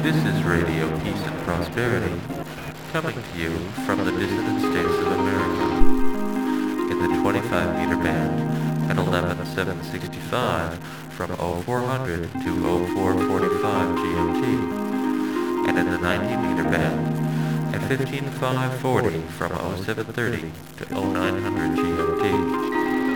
This is Radio Peace and Prosperity, coming to you from the distant states of America, in the 25-meter band at 11,765 from 0400 to 0445 GMT, and in the 90-meter band at 15,540 from 0730 to 0900 GMT.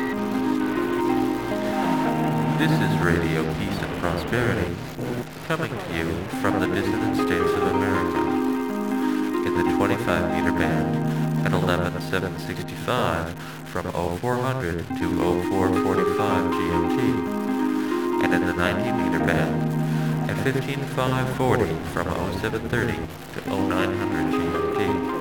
This is Radio Peace and Prosperity, coming to you from the distant states of America, in the 25-meter band at 11,765 from 0400 to 0445 GMT, and in the 90-meter band at 15,540 from 0730 to 0900 GMT.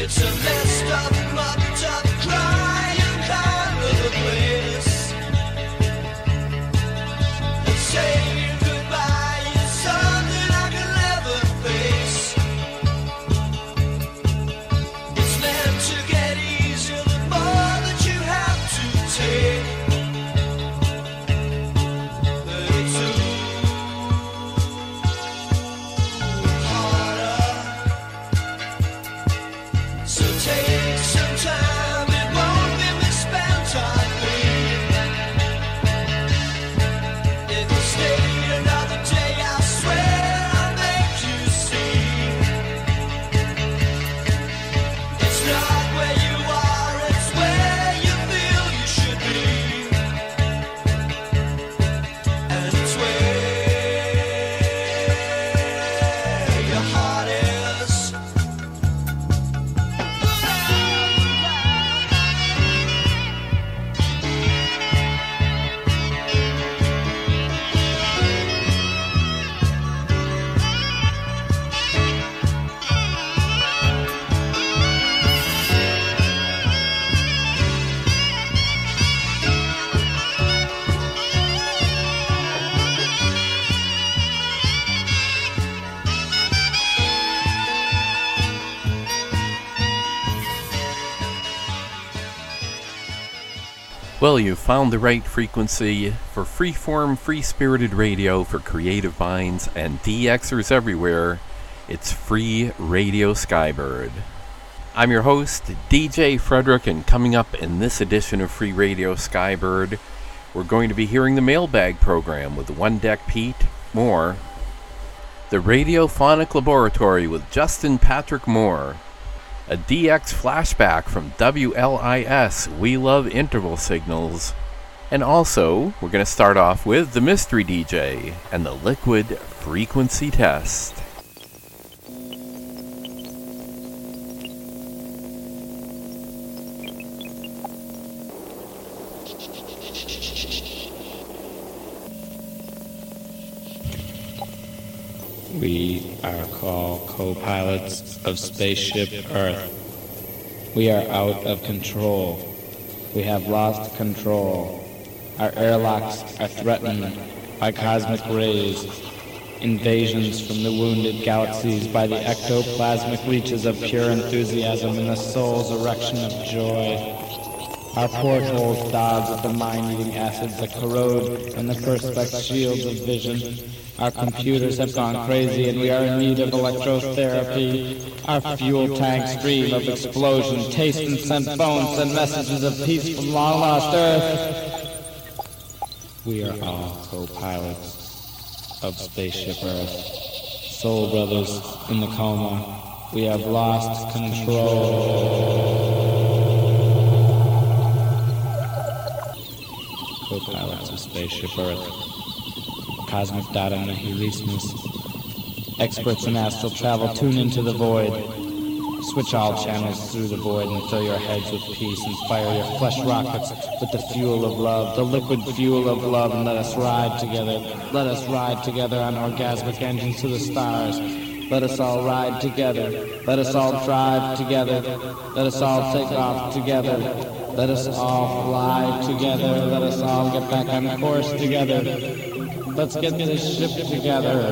Well, you've found the right frequency for freeform, free-spirited radio for creative minds and DXers everywhere. It's Free Radio Skybird. I'm your host, DJ Frederick, and coming up in this edition of Free Radio Skybird, we're going to be hearing the Mailbag program with One Deck Pete, more the Radiophonic Laboratory with Justin Patrick Moore, a DX flashback from WLIS, We Love Interval Signals, and also, we're going to start off with the Mystery DJ and the Liquid Frequency Test. We are called co-pilots of Spaceship Earth. We are out of control. We have lost control. Our airlocks are threatened by cosmic rays, invasions from the wounded galaxies by the ectoplasmic reaches of pure enthusiasm and the soul's erection of joy. Our portholes dodge with the mind-eating acids that corrode and the perspex shields of vision. Our computers have gone crazy and we are in need of electrotherapy. Our fuel tanks dream of explosion, taste and scent phones and messages of peace from long-lost Earth. We are all co-pilots of Spaceship Earth. Soul brothers in the coma. We have lost control. Co-pilots of Spaceship Earth. Cosmic data nihilismus. Experts in astral travel, tune into the void. Switch all channels through the void and fill your heads with peace and fire your flesh rockets with the fuel of love, the liquid fuel of love, and let us ride together. Let us ride together on orgasmic engines to the stars. Let us all ride together. Let us all drive together. Let us all take off together. Let us all fly together. Let us all get back on course together. Let's get this ship together.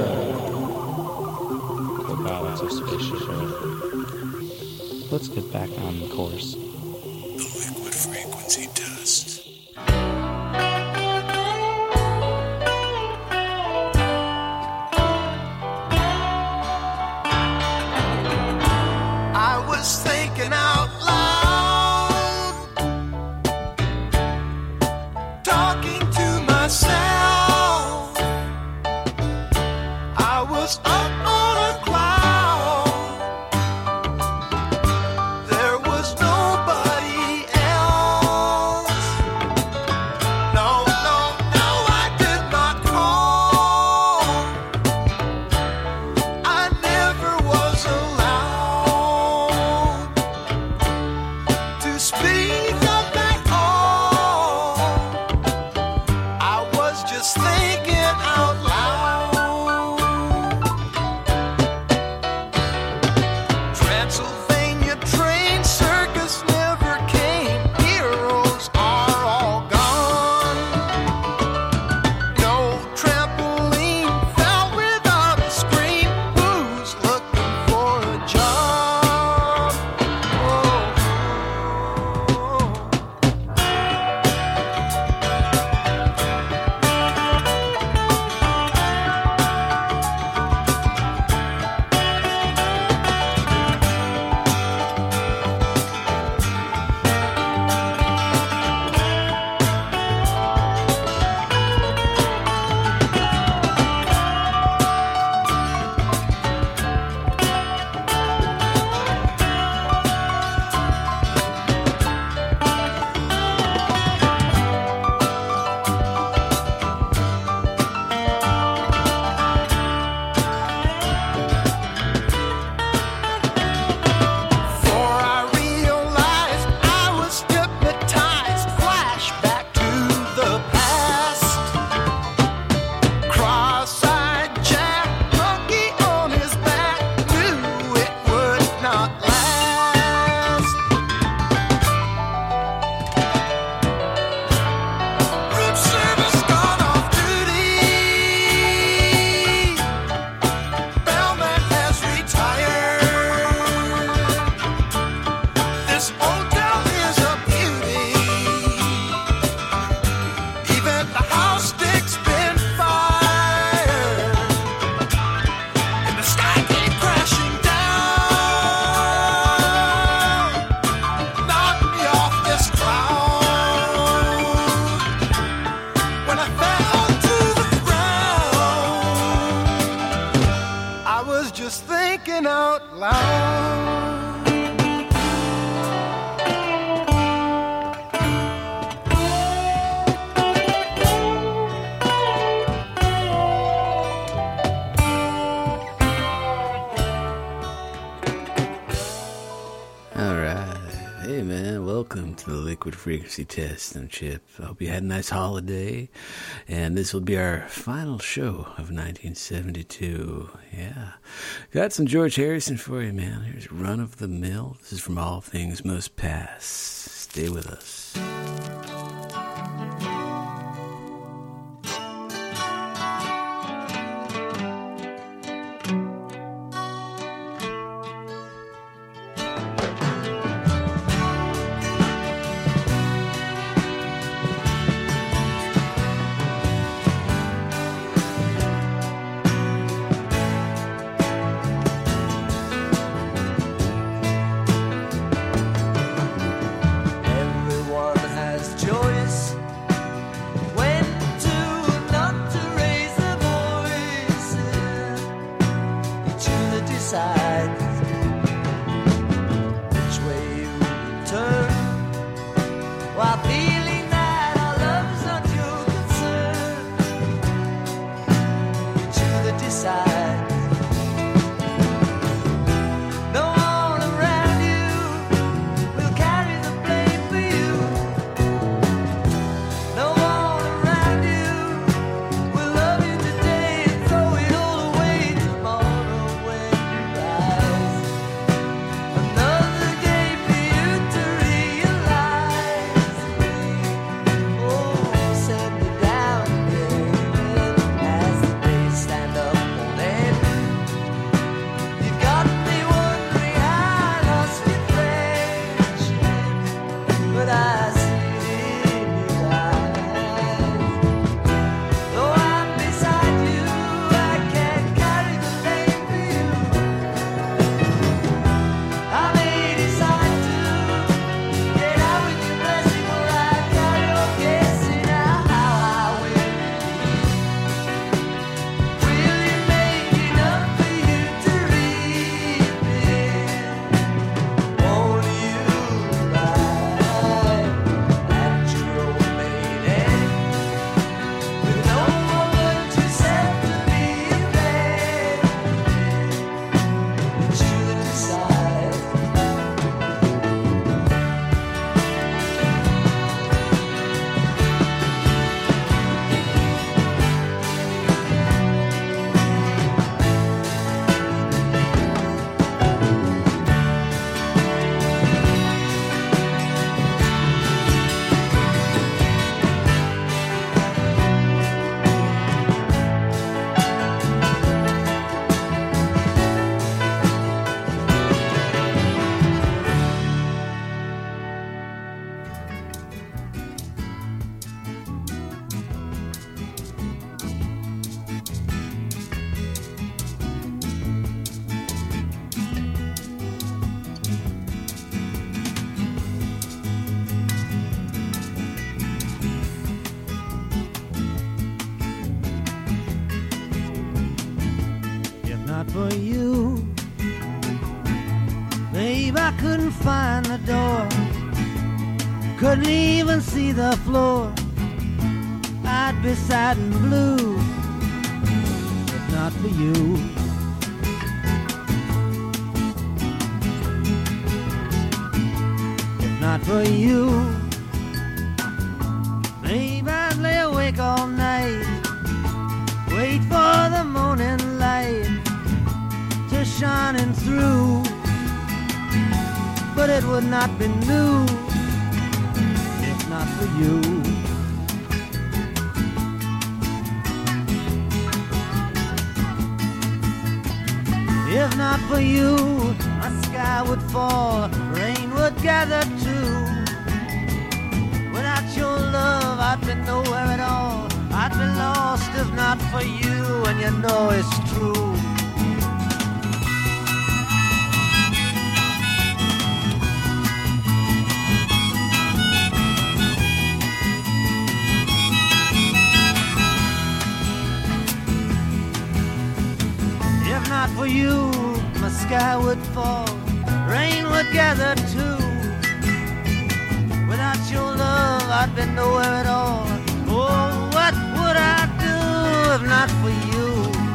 Co-pilots of Spaceship Earth. Let's get back on the course. The Liquid Frequency Test. I was thinking out loud, talking to myself. I was up on a cloud. There was nobody just thinking out loud. Hey man, welcome to the Liquid Frequency Test. I'm Chip. I hope you had a nice holiday. And this will be our final show of 1972. Yeah. Got some George Harrison for you, man. Here's Run of the Mill. This is from All Things Must Pass. Stay with us. For you, babe, I couldn't find the door, couldn't even see the floor. I'd be sad and blue if not for you. If not for you, babe, I'd lay awake all night, wait for the morning light shining through, but it would not be new if not for you. If not for you, a sky would fall, rain would gather too. Without your love, I'd be nowhere at all. I'd be lost if not for you, and you know it's true. If not for you, the sky would fall, rain would gather too. Without your love, I'd be nowhere at all. Oh, what would I do if not for you?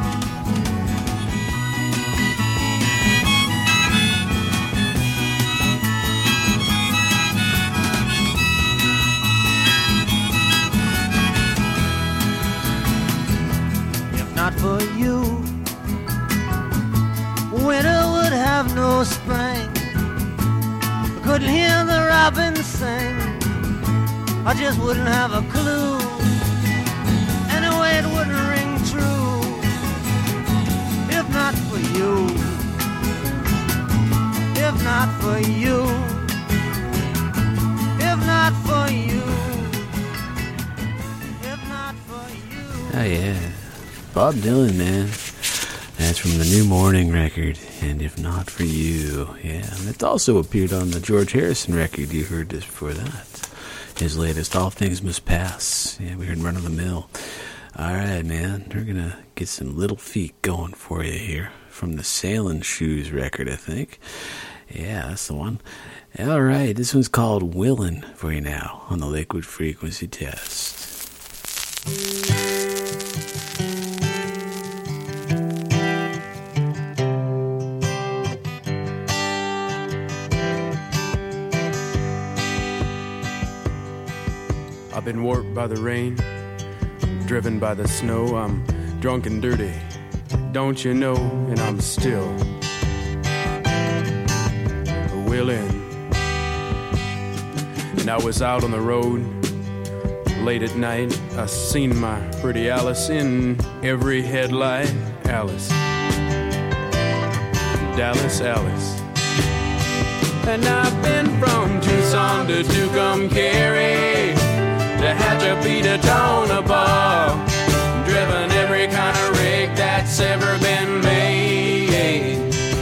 If not for you, winter would have no spring. I couldn't hear the robins sing. I just wouldn't have a clue. Anyway, it wouldn't ring true. If not for you. If not for you. If not for you. If not for you. Oh yeah, Bob Dylan, man. That's from the New Morning record, and If Not For You. Yeah, and it also appeared on the George Harrison record. You heard this before that. His latest, All Things Must Pass. Yeah, we heard Run of the Mill. All right, man. We're going to get some Little Feat going for you here from the Sailing Shoes record, I think. Yeah, that's the one. All right, this one's called Willin' for you now on the Liquid Frequency Test. I've been warped by the rain, driven by the snow. I'm drunk and dirty, don't you know? And I'm still willing. And I was out on the road late at night. I seen my pretty Alice in every headlight. Alice, Dallas, Alice. And I've been from Tucson to Tucumcari, to Hatchapee to Tonopah, driven every kind of rig that's ever been made.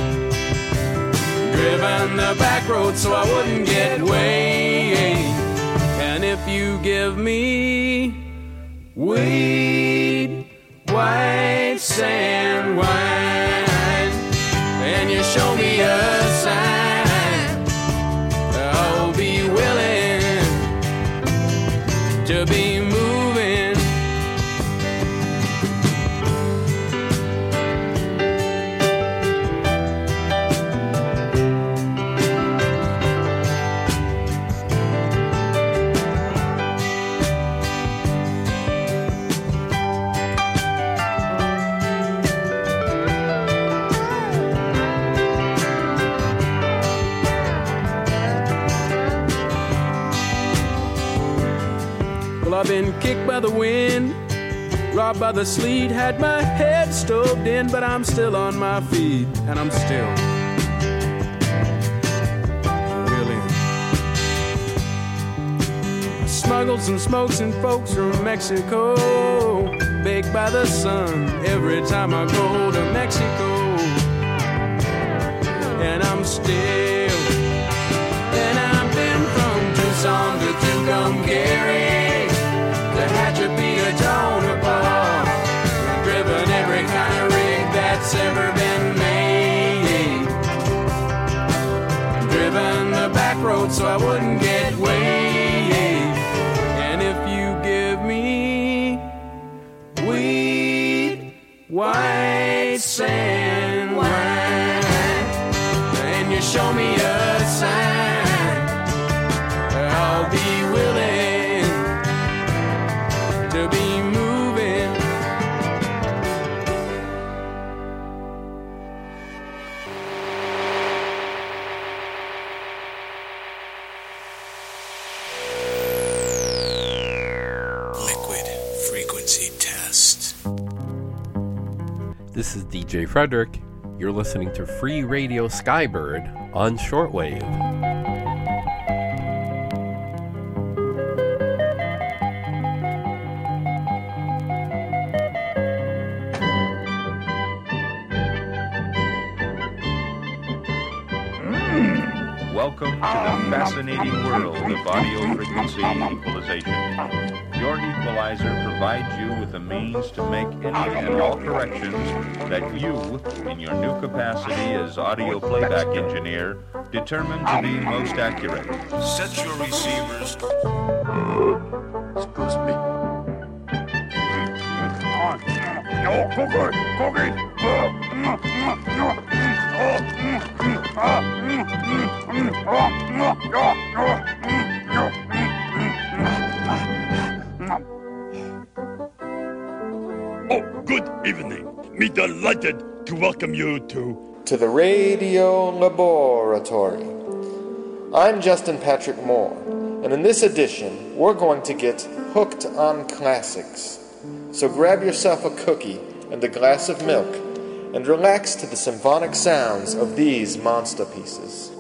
Driven the back road so I wouldn't get weighed. And if you give me weed, white sand wine, and you show me a sign, I'll be willing to be moving. Well, I've been kicked by the wind, robbed by the sleet, had my head stoved in, but I'm still on my feet, and I'm still willing. Smuggled some smokes and folks from Mexico, baked by the sun every time I go to Mexico. And I'm still, and I've been from Tucson to Tucumcari, to Hatchapee to Tonopah, driven every kind of rig that's ever been made. Driven the back road so I wouldn't get weighed. And if you give me weed, white sand wine, and you show me a sign, I'll be willing to be moving. Liquid frequency test. This is DJ Frederick. You're listening to Free Radio Skybird on shortwave. Welcome to the fascinating world of audio frequency equalization. Your equalizer provides you with the means to make any and all corrections that you, in your new capacity as audio playback engineer, determine to be most accurate. Set your receivers. Excuse me. No, cookie, cookie. Oh, good evening. Me delighted to welcome you to the Radio Laboratory. I'm Justin Patrick Moore, and in this edition, we're going to get hooked on classics. So grab yourself a cookie and a glass of milk, and relax to the symphonic sounds of these monster pieces.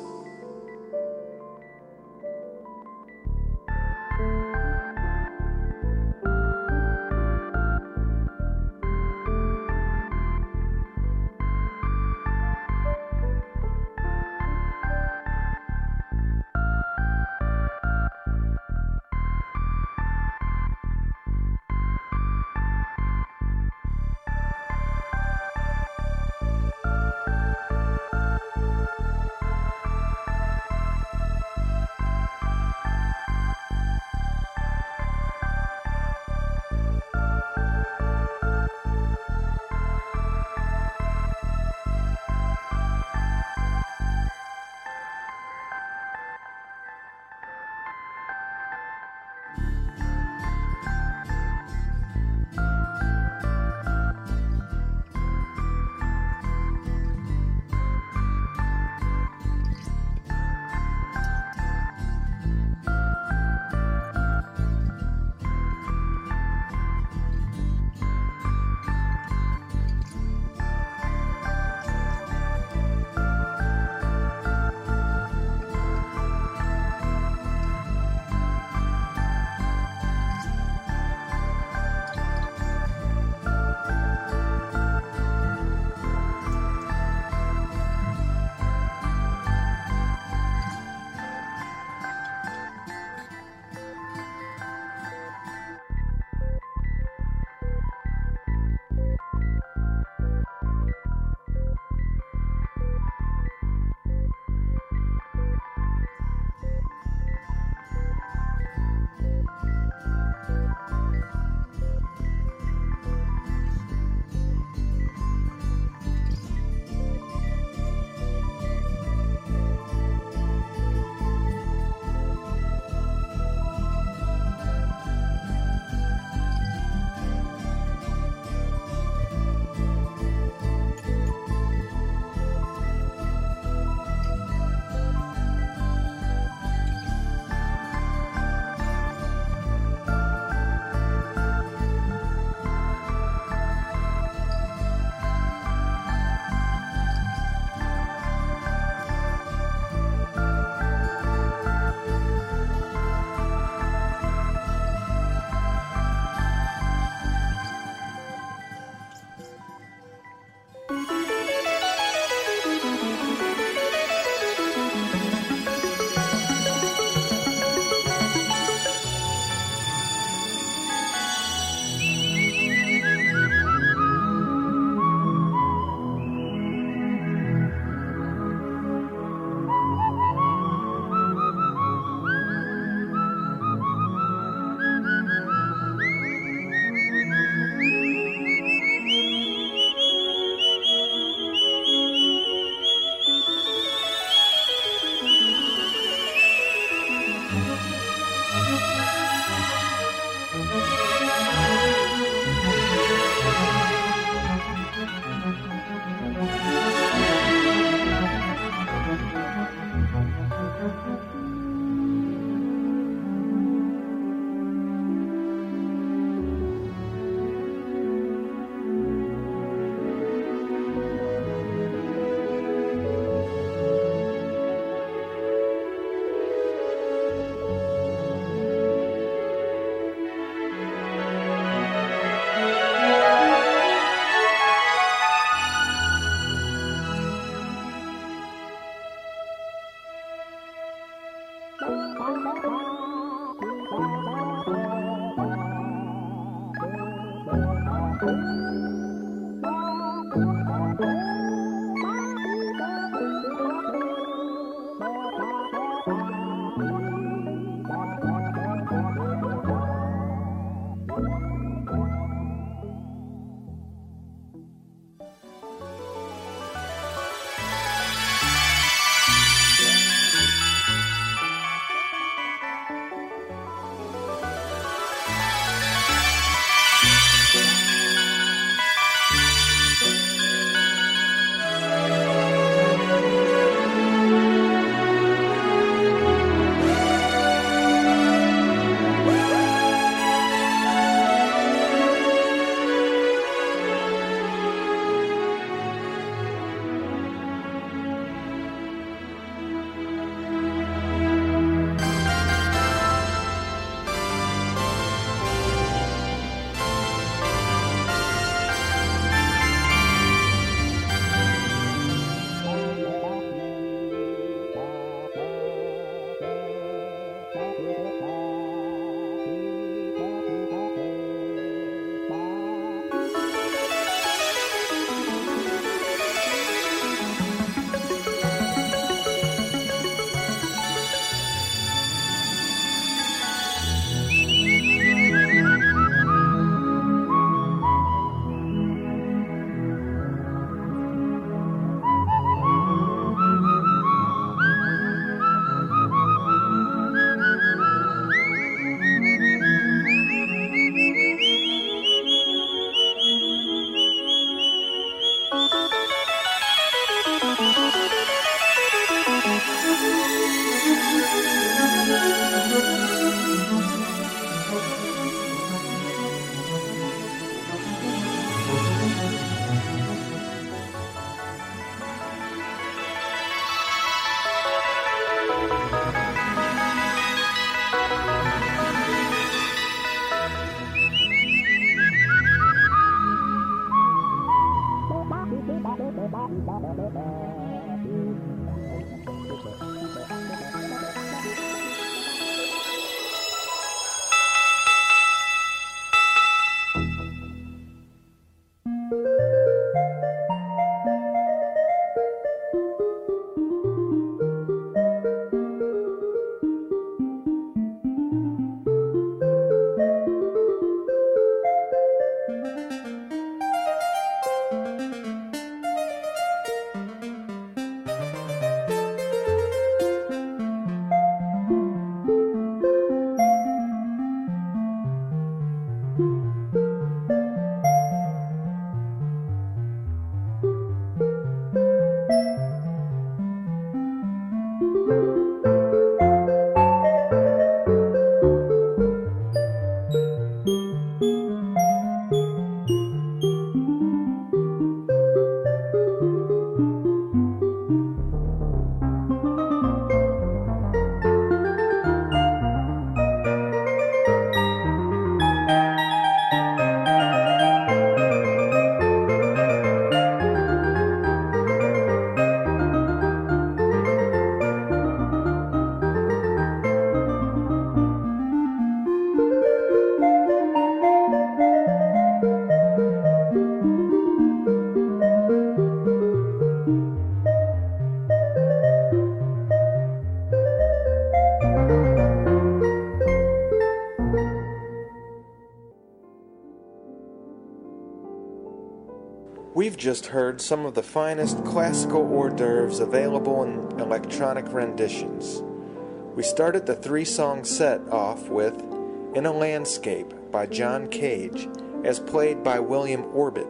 We've just heard some of the finest classical hors d'oeuvres available in electronic renditions. We started the three-song set off with In a Landscape by John Cage, as played by William Orbit.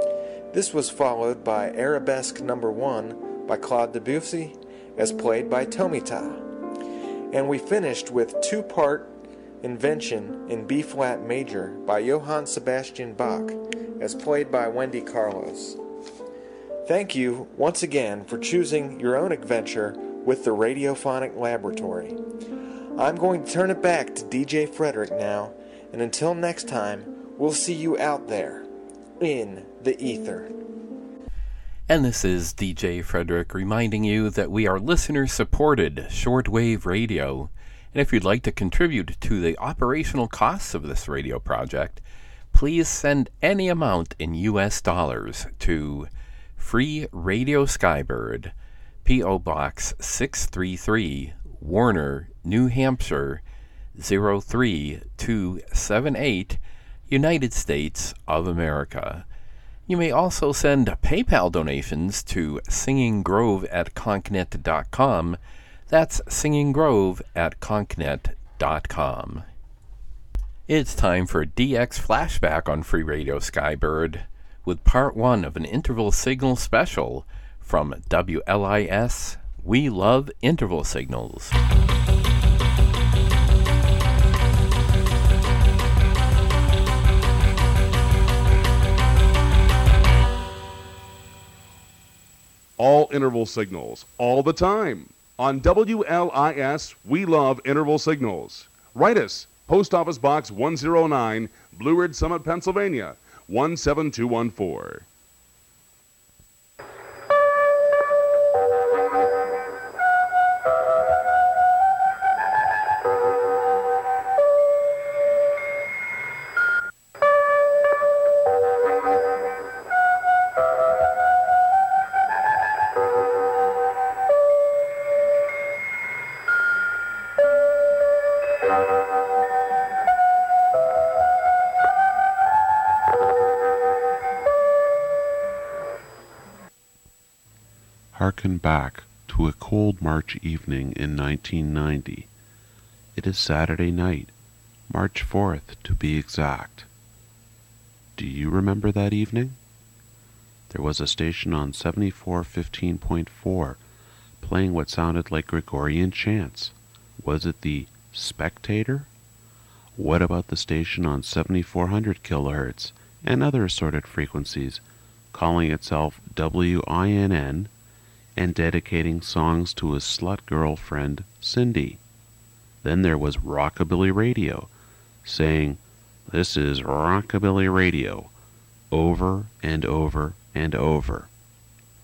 This was followed by Arabesque No. 1 by Claude Debussy, as played by Tomita. And we finished with two-part Invention in B-flat major by Johann Sebastian Bach, as played by Wendy Carlos. Thank you once again for choosing your own adventure with the Radiophonic Laboratory. I'm going to turn it back to DJ Frederick now, and until next time, we'll see you out there, in the ether. And this is DJ Frederick reminding you that we are listener-supported shortwave radio. And if you'd like to contribute to the operational costs of this radio project, please send any amount in U.S. dollars to Free Radio Skybird, P.O. Box 633, Warner, New Hampshire, 03278, United States of America. You may also send PayPal donations to singinggrove@concnet.com. That's singinggrove@concnet.com. It's time for a DX flashback on Free Radio Skybird with part 1 of an interval signal special from WLIS. We love interval signals. All interval signals, all the time. On WLIS, we love interval signals. Write us, Post Office Box 109, Blue Ridge Summit, Pennsylvania, 17214. Harken back to a cold March evening in 1990. It is Saturday night, March 4th to be exact. Do you remember that evening? There was a station on 7415.4 playing what sounded like Gregorian chants. Was it the Spectator? What about the station on 7400 kilohertz and other assorted frequencies, calling itself WINN and dedicating songs to his slut girlfriend, Cindy? Then there was Rockabilly Radio, saying, "This is Rockabilly Radio," over and over and over.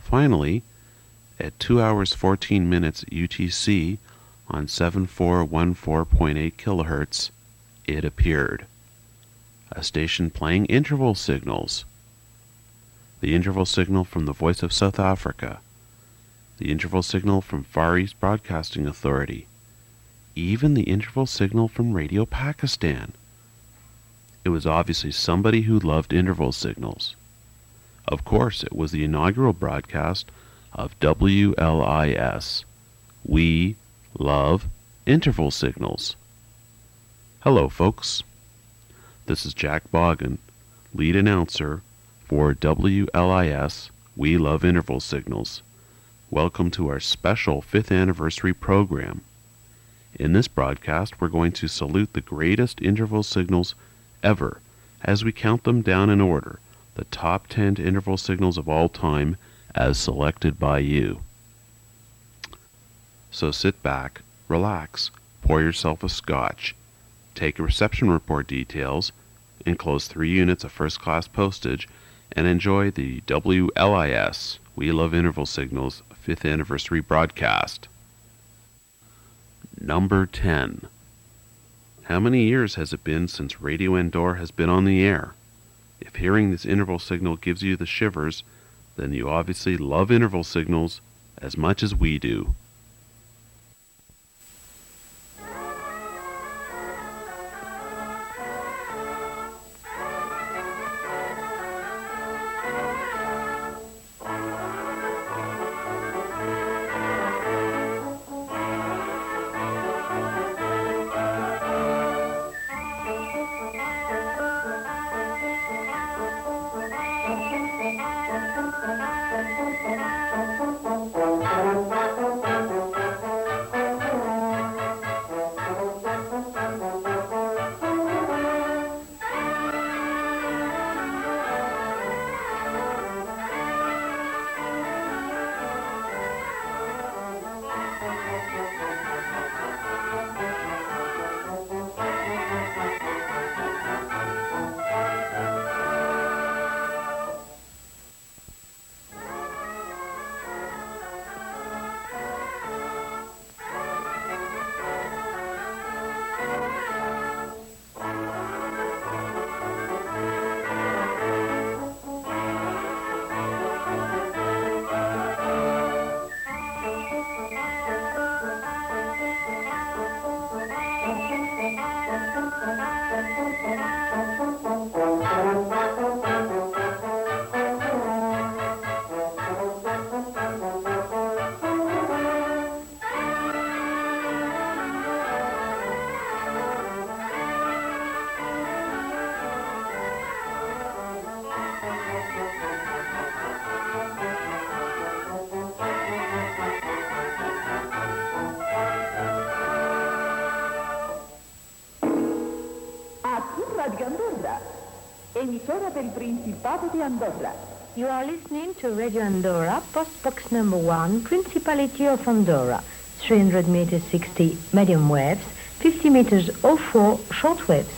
Finally, at 2 hours 14 minutes UTC on 7414.8 kilohertz, it appeared. A station playing interval signals. The interval signal from the Voice of South Africa. The interval signal from Far East Broadcasting Authority. Even the interval signal from Radio Pakistan. It was obviously somebody who loved interval signals. Of course, it was the inaugural broadcast of WLIS. We love interval signals. Hello, folks. This is Jack Boggin, lead announcer for WLIS. We love interval signals. Welcome to our special 5th anniversary program. In this broadcast, we're going to salute the greatest interval signals ever as we count them down in order, the top 10 interval signals of all time as selected by you. So sit back, relax, pour yourself a scotch, take reception report details, enclose 3 units of first-class postage, and enjoy the WLIS, We Love Interval Signals, 5th anniversary broadcast. Number 10. How many years has it been since Radio Andorra has been on the air? If hearing this interval signal gives you the shivers, then you obviously love interval signals as much as we do. Emisora del Principato di Andorra. You are listening to Radio Andorra, post box number 1, Principality of Andorra, 300 meters 60 medium waves, 50 meters 04 short waves.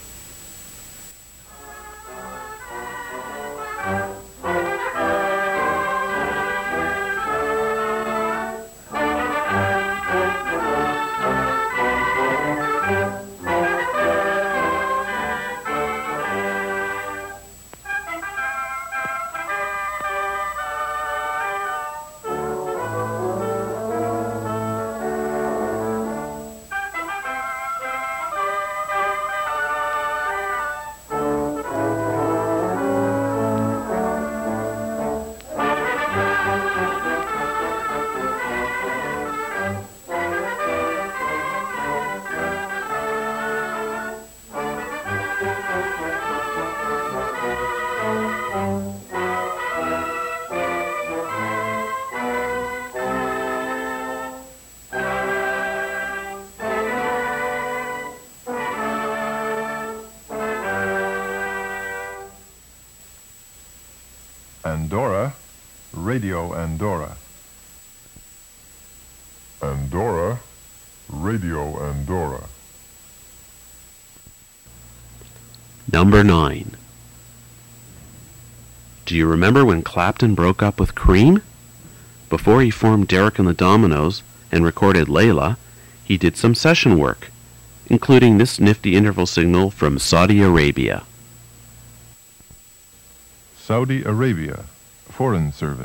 Andorra, Radio Andorra. Andorra, Radio Andorra. Number 9. Do you remember when Clapton broke up with Cream? Before he formed Derek and the Dominoes and recorded Layla, he did some session work, including this nifty interval signal from Saudi Arabia. Saudi Arabia, Foreign Service.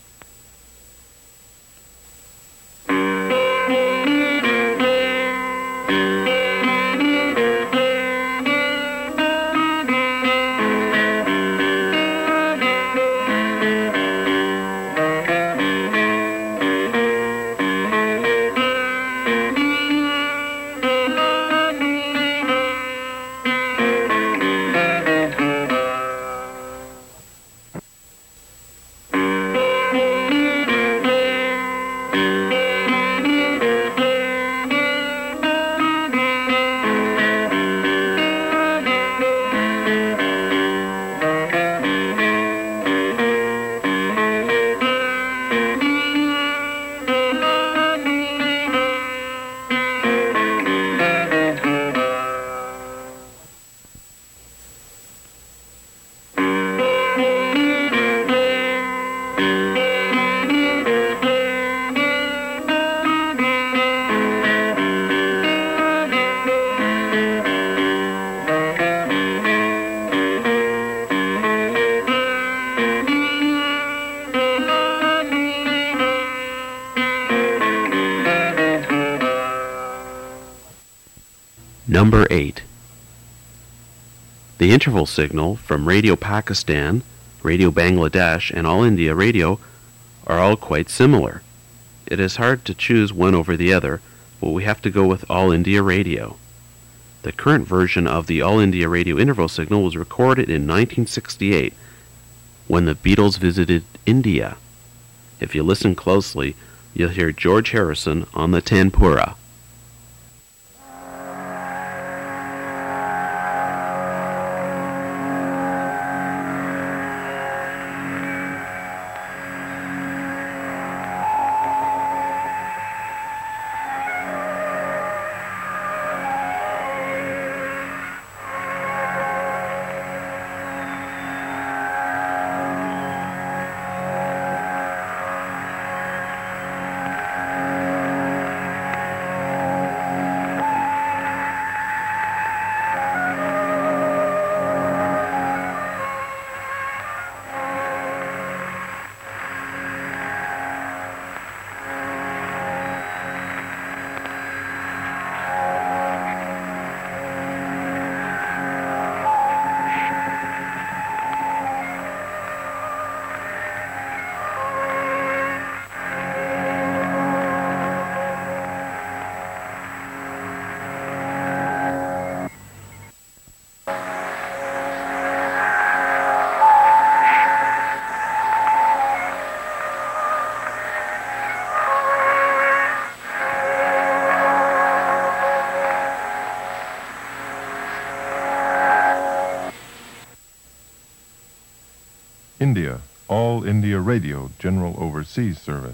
Number 8. The interval signal from Radio Pakistan, Radio Bangladesh, and All India Radio are all quite similar. It is hard to choose one over the other, but we have to go with All India Radio. The current version of the All India Radio interval signal was recorded in 1968 when the Beatles visited India. If you listen closely, you'll hear George Harrison on the tanpura. India, All India Radio, General Overseas Service.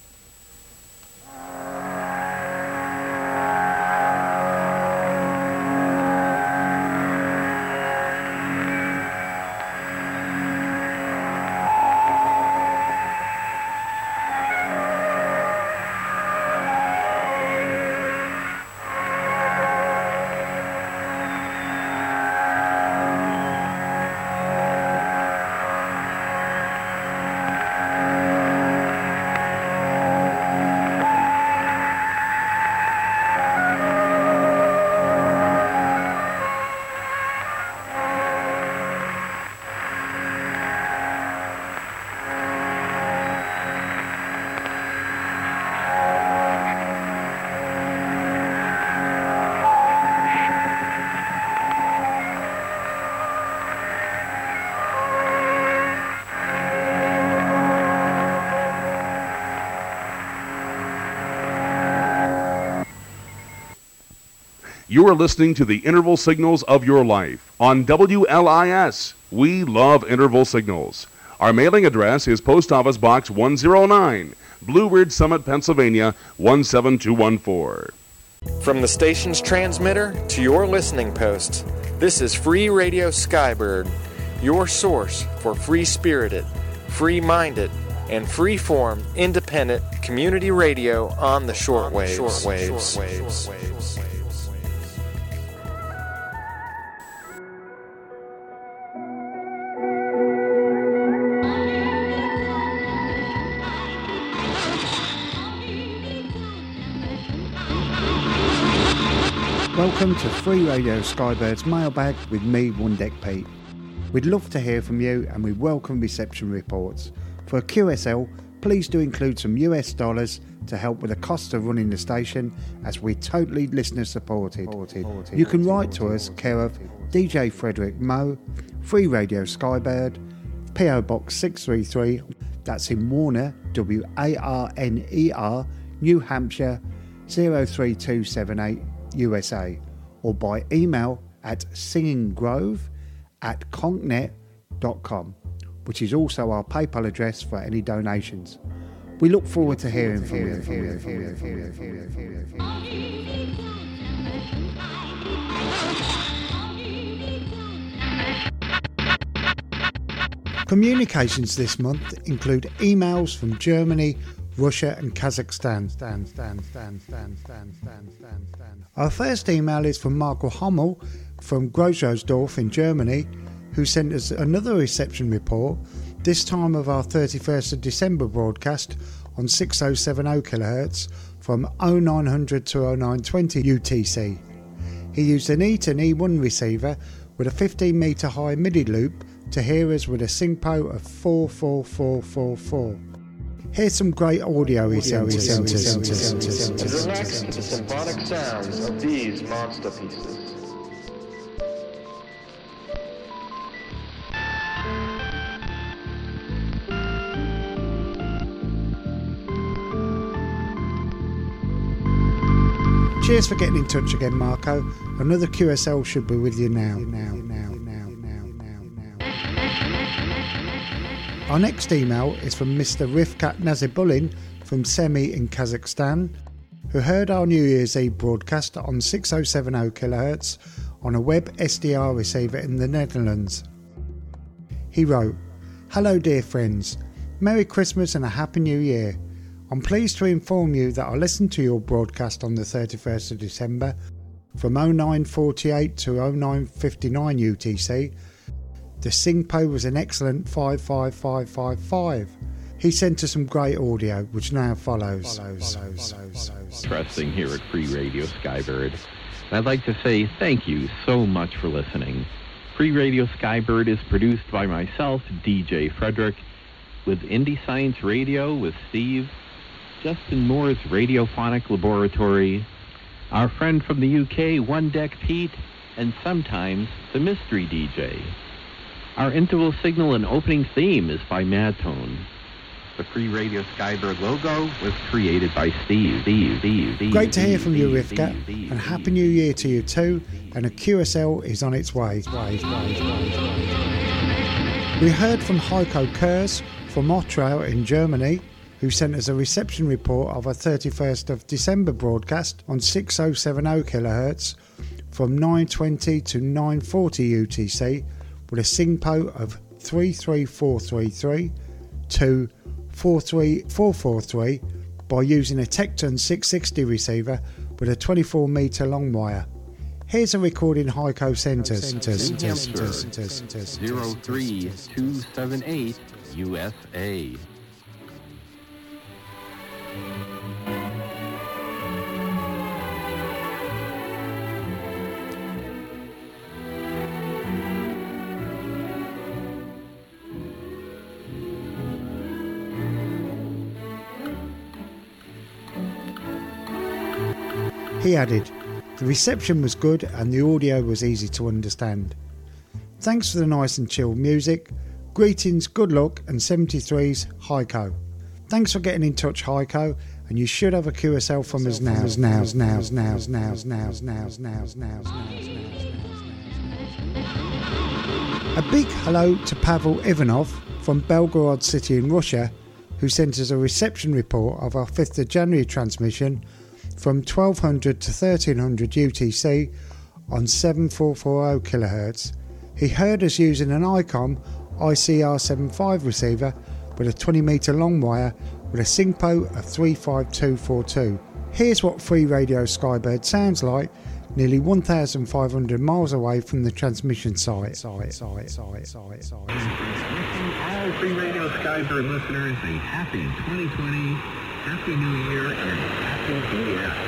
You are listening to the interval signals of your life on WLIS. We love interval signals. Our mailing address is Post Office Box 109, Blue Ridge Summit, Pennsylvania 17214. From the station's transmitter to your listening post, this is Free Radio Skybird, your source for free-spirited, free-minded, and freeform, independent community radio on the shortwaves. Welcome to Free Radio Skybird's mailbag with me, One Deck Pete. We'd love to hear from you and we welcome reception reports. For a QSL, please do include some US dollars to help with the cost of running the station, as we're totally listener supported. You can write to us, care of DJ Frederick Moe, Free Radio Skybird, PO Box 633, that's in Warner, WARNER, New Hampshire 03278, USA, or by email at singinggrove@concnet.com, which is also our PayPal address for any donations. We look forward to hearing from you. Communications this month include emails from Germany, Russia and Kazakhstan. Our first email is from Marco Hommel from Großrosdorf in Germany, who sent us another reception report, this time of our 31st of December broadcast on 6070 kHz from 0900 to 0920 UTC. He used an E to an E1 receiver with a 15 metre high MIDI loop to hear us with a SINPO of 44444. Here's some great audio he sent us. To relax the symphonic sounds of these monster pieces. Cheers for getting in touch again, Marco. Another QSL should be with you now. Our next email is from Mr. Rifkat Nazibulin from Semi in Kazakhstan, who heard our New Year's Eve broadcast on 6070 kHz on a web SDR receiver in the Netherlands. He wrote, "Hello dear friends, Merry Christmas and a Happy New Year. I'm pleased to inform you that I listened to your broadcast on the 31st of December from 0948 to 0959 UTC. The SINPO was an excellent 55555. He sent us some great audio, which now follows. Interesting here at Free Radio Skybird. I'd like to say thank you so much for listening. Free Radio Skybird is produced by myself, DJ Frederick, with Indie Science Radio with Steve, Justin Moore's Radiophonic Laboratory, our friend from the UK, One Deck Pete, and sometimes the Mystery DJ. Our interval signal and opening theme is by Madtone. The Free Radio Skybird logo was created by Steve. Great to hear from you, Rivka, and Happy New Year to you too, and a QSL is on its way. We heard from Heiko Kurz from Ottrau in Germany, who sent us a reception report of our 31st of December broadcast on 6070 kHz from 920 to 940 UTC, with a SINPO of 33433 to 43443 by using a Tecton 660 receiver with a 24 metre long wire. Here's a recording Heiko sent us. 03278 USA. He added, "The reception was good and the audio was easy to understand. Thanks for the nice and chilled music. Greetings, good luck, and 73's Heiko." Thanks for getting in touch, Heiko, and you should have a QSL from us now. A big hello to Pavel Ivanov from Belgorod City in Russia, who sent us a reception report of our 5th of January transmission from 1200 to 1300 UTC on 7440 kHz. He heard us using an ICOM ICR75 receiver with a 20 metre long wire with a SINPO of 35242. Here's what Free Radio Skybird sounds like nearly 1,500 miles away from the transmission site. All Free Radio Skybird listeners, a happy 2020, happy New Year, and happy DF.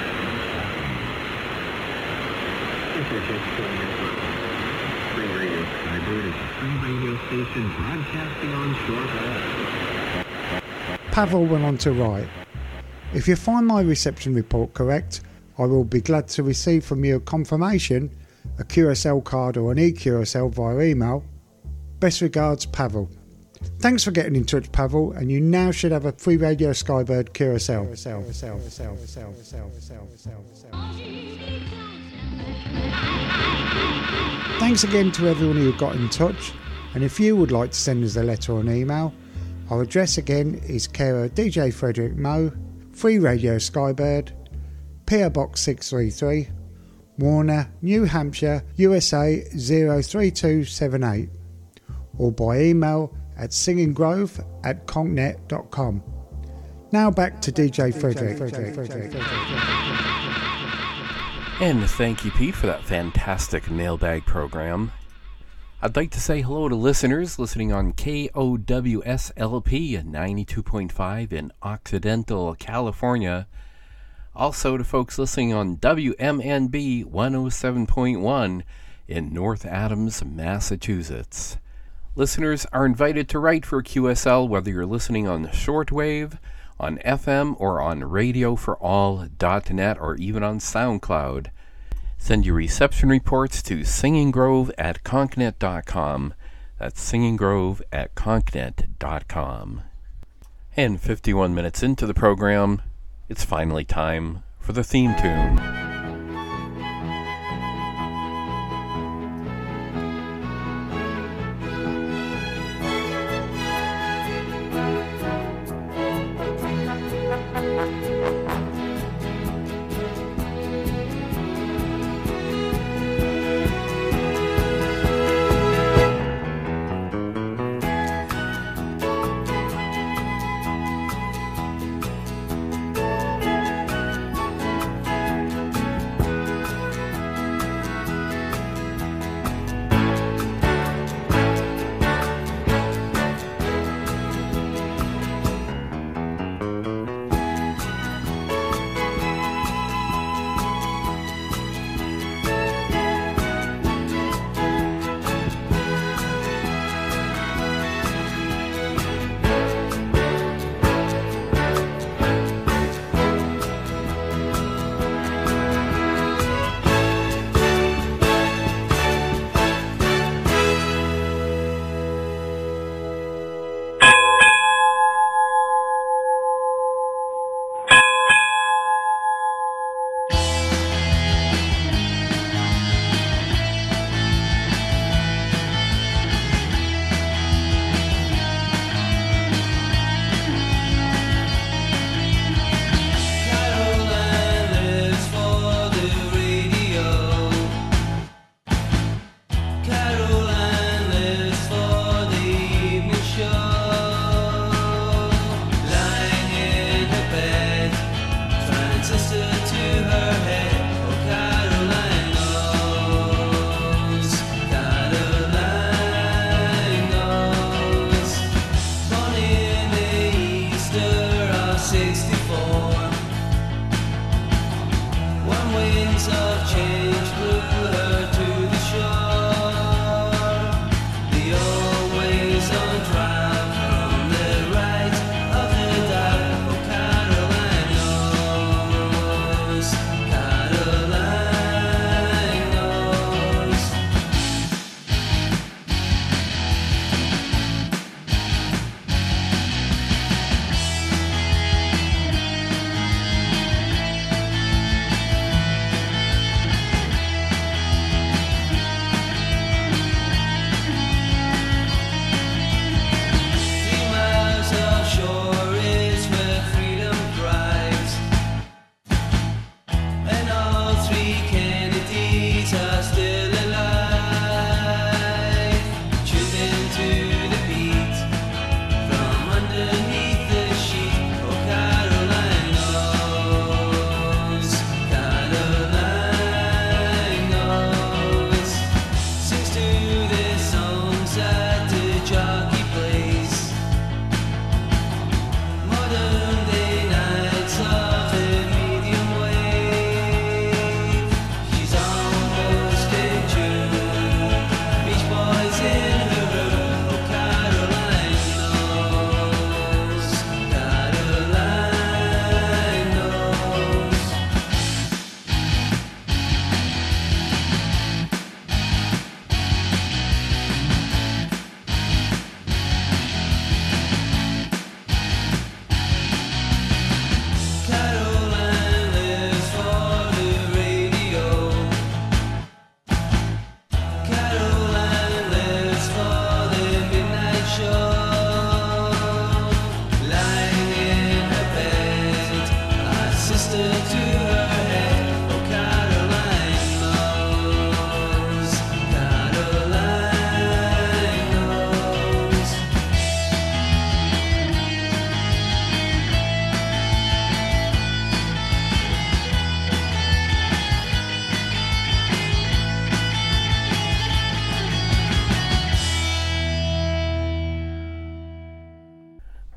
This is just Free Radio Skybird is a free radio station broadcasting on short wave. Pavel went on to write, if you find my reception report correct, I will be glad to receive from you a confirmation, a QSL card or an eQSL via email. Best regards, Pavel. Thanks for getting in touch, Pavel, and you now should have a Free Radio Skybird QSL. Thanks again to everyone who got in touch, and if you would like to send us a letter or an email, our address again is care of DJ Frederick Moe, Free Radio Skybird, PO Box 633, Warner, New Hampshire, USA 03278, or by email at singinggrove@concnet.com. Now back to DJ Frederick. And thank you, Pete, for that fantastic mailbag program. I'd like to say hello to listeners listening on KOWSLP 92.5 in Occidental, California. Also to folks listening on WMNB 107.1 in North Adams, Massachusetts. Listeners are invited to write for QSL whether you're listening on shortwave, on FM, or on radioforall.net, or even on SoundCloud. Send your reception reports to singinggrove@concnet.com. That's singinggrove@concnet.com. And 51 minutes into the program, it's finally time for the theme tune.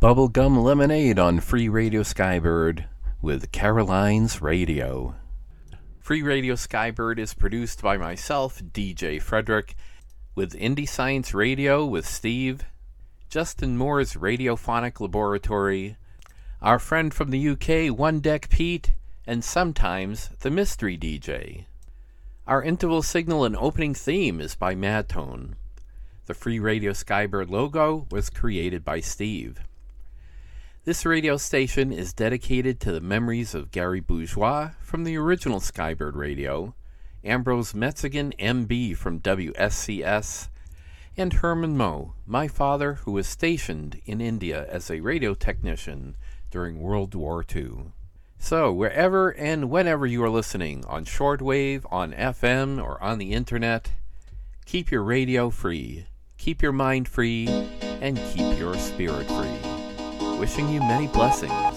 Bubblegum Lemonade on Free Radio Skybird with Caroline's Radio. Free Radio Skybird is produced by myself, DJ Frederick, with Indie Science Radio with Steve, Justin Moore's Radiophonic Laboratory, our friend from the UK, One Deck Pete, and sometimes the Mystery DJ. Our interval signal and opening theme is by Madtone. The Free Radio Skybird logo was created by Steve. This radio station is dedicated to the memories of Gary Bourgeois from the original Skybird Radio, Ambrose Metzigan, MB from WSCS, and Herman Moe, my father, who was stationed in India as a radio technician during World War II. So, wherever and whenever you are listening, on shortwave, on FM, or on the internet, keep your radio free, keep your mind free, and keep your spirit free. Wishing you many blessings.